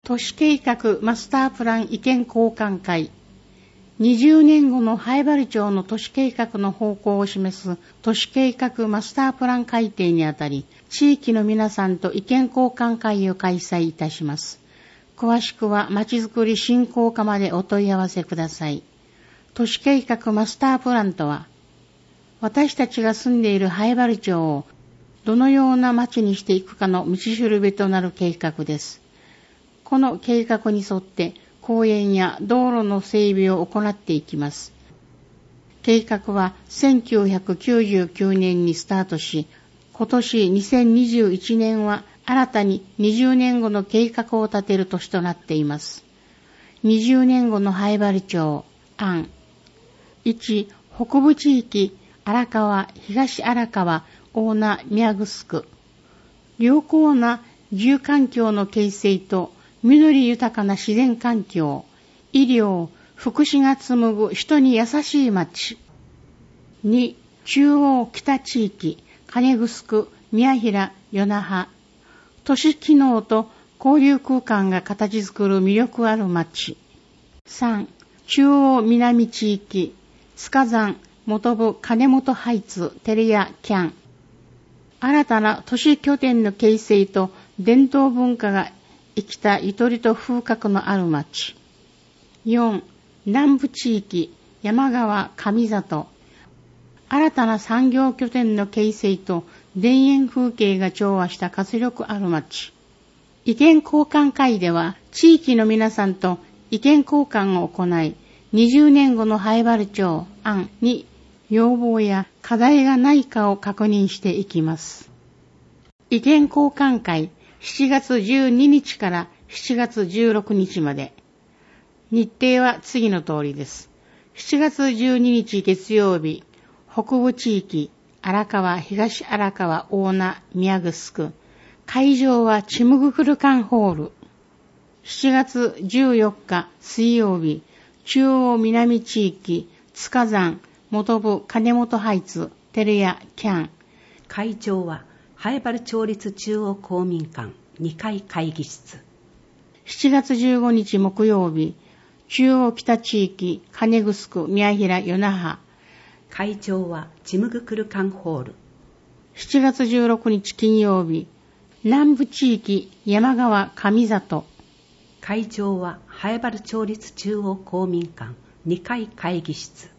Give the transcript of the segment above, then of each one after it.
都市計画マスタープラン意見交換会。20年後の南風原町の都市計画の方向を示す都市計画マスタープラン改定にあたり、地域の皆さんと意見交換会を開催いたします。詳しくはまちづくり振興課までお問い合わせください。都市計画マスタープランとは、私たちが住んでいる南風原町をどのような町にしていくかの道しるべとなる計画です。この計画に沿って公園や道路の整備を行っていきます。計画は1999年にスタートし、今年2021年は新たに20年後の計画を立てる年となっています。20年後の南風原町案。1、北部地域、荒川、東荒川、大名、宮城。良好な住環境の形成と緑豊かな自然環境、医療、福祉が紡ぐ人に優しい町。2、中央北地域、金城、宮平、与那覇。都市機能と交流空間が形作る魅力ある町。3、中央南地域、塚山、本部、金本ハイツ、テレヤ、キャン。新たな都市拠点の形成と伝統文化が生きたゆとりと風格のある町。4、南部地域、山川、上里。新たな産業拠点の形成と田園風景が調和した活力ある町。意見交換会では地域の皆さんと意見交換を行い、20年後の南風原町案に要望や課題がないかを確認していきます。意見交換会7月12日から7月16日まで。日程は次の通りです。7月12日月曜日、北部地域、荒川、東荒川、大名、宮城。会場はチムグクルカンホール。7月14日水曜日、中央南地域、塚山、本部、金本ハイツ、テレヤ、キャン。 会場は南風原町立中央公民館2階会議室。 7月15日木曜日、中央北地域、金城、宮平、与那覇。 会場はチムグクルカンホール。 7月16日金曜日、南部地域、山川、上里。 会場は南風原町立中央公民館2階会議室。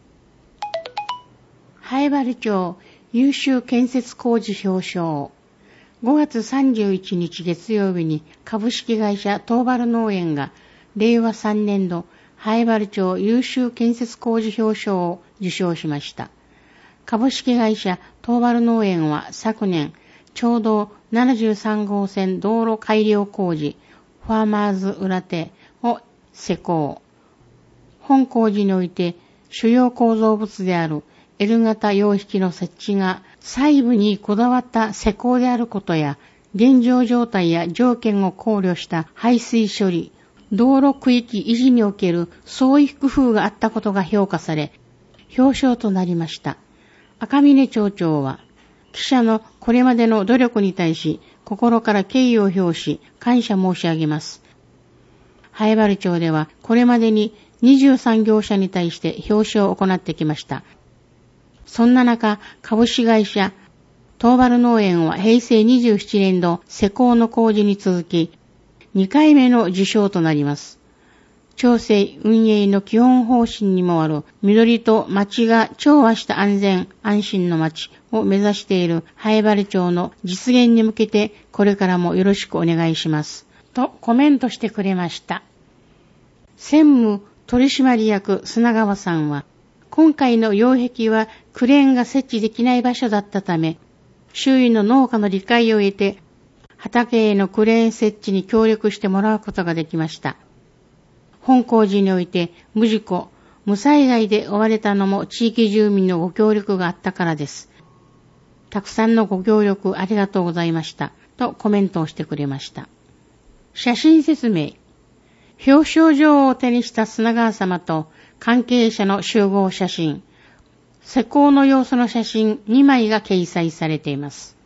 南風原町優秀建設工事表彰。5月31日月曜日に株式会社東原農園が令和3年度南風原町優秀建設工事表彰を受賞しました。株式会社東原農園は昨年、町道73号線道路改良工事ファーマーズ裏手を施工。本工事において主要構造物であるL 型擁引の設置が細部にこだわった施工であることや、現状状態や条件を考慮した排水処理、道路区域維持における創意工夫があったことが評価され、表彰となりました。赤嶺町長は、記者のこれまでの努力に対し、心から敬意を表し、感謝申し上げます。南風原町では、これまでに23業者に対して表彰を行ってきました。そんな中、株式会社東原農園は平成27年度施工の工事に続き、2回目の受賞となります。町政運営の基本方針にもある緑と町が調和した安全安心の町を目指している南風原町の実現に向けてこれからもよろしくお願いします。とコメントしてくれました。専務取締役砂川さんは、今回の擁壁はクレーンが設置できない場所だったため、周囲の農家の理解を得て、畑へのクレーン設置に協力してもらうことができました。本工事において無事故、無災害で終われたのも地域住民のご協力があったからです。たくさんのご協力ありがとうございました。とコメントをしてくれました。写真説明。表彰状を手にした砂川様と関係者の集合写真、施工の様子の写真2枚が掲載されています。